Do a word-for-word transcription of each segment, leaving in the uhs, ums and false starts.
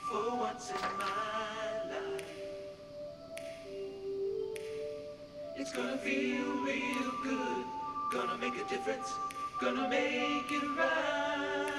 for once in my life. It's gonna feel real good, gonna make a difference, gonna make it right.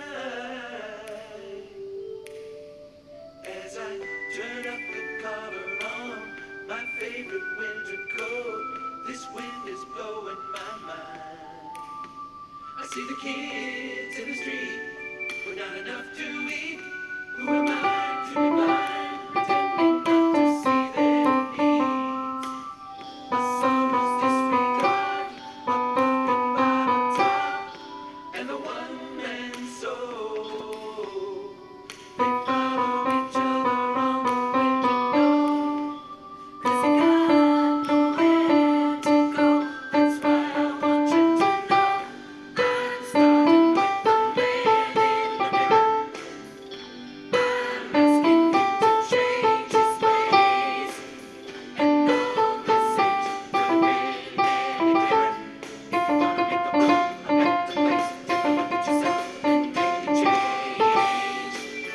As I turn up the collar on my favorite winter coat, this wind is blowing my mind. I see the kids in the street with not enough to eat. Who am I to be blind, pretending not to see their needs? A summer's disregard, a broken bottle top, and the one-man soul. They follow each other on the way to know, 'cause they got nowhere to go. That's why I want you to know I'm starting with the man in the mirror. I'm asking him to change his ways, and no message could have been any clearer. If you wanna make the world a better place, take a look at yourself and make a change.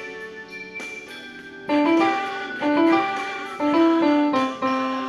Na na na na na na na.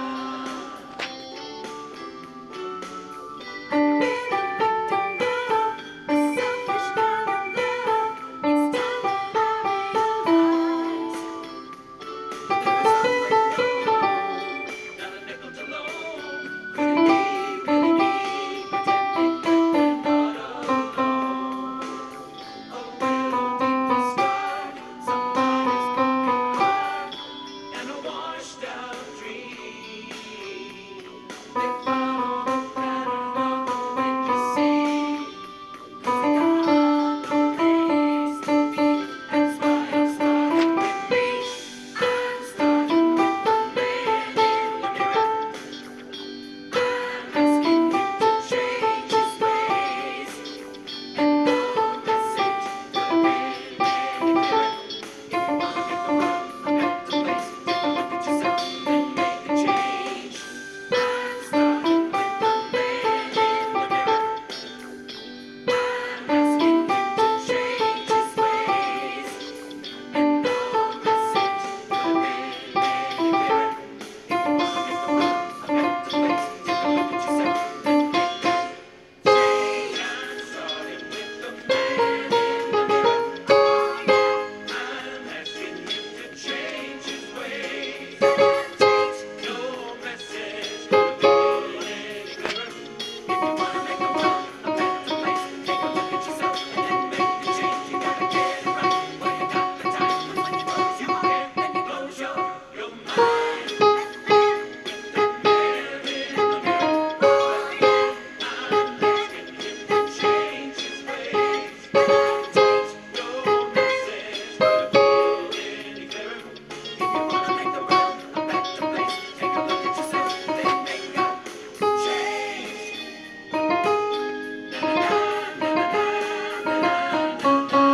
I've been a victim of a selfish kind of love. It's time that I realize there is always no hope, not a nickel to loan. Could it be, really me, pretending that we're not alone? A little deeper scar, somebody's broken heart, and a washed out dream. They follow the pattern of the wind, you see, 'cause they got no place to be. That's why I'm starting with me. I'm starting with the man in the mirror. I'm asking him to change his ways, and no message could have been any clearer. If you wanna make the world a better place, take a look at yourself and make a change. I'm starting with the man in the mirror. I'm asking him to change his ways, and no message could have been any clearer. If you wanna make the world a better place, take a look at yourself and make a change. I'm starting with the man in the mirror. I'm asking him to change his ways. No message could have been any clearer. If you wanna make the world a better place, take a look at yourself and then make the change. You gotta get it right. Well, you got the time, 'cause when you close your heart, then you close your your mind. With that man in the mirror, I'm asking him to change his ways. No message could have been any clearer. If you wanna make the world a better place, take a look at yourself, then make a change. Na na na na na na na na na.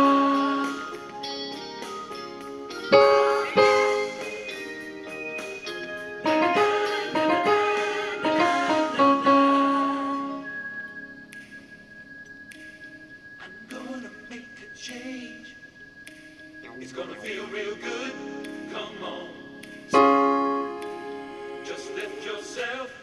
I'm gonna make a change. It's gonna feel real good. Come on. Just lift yourself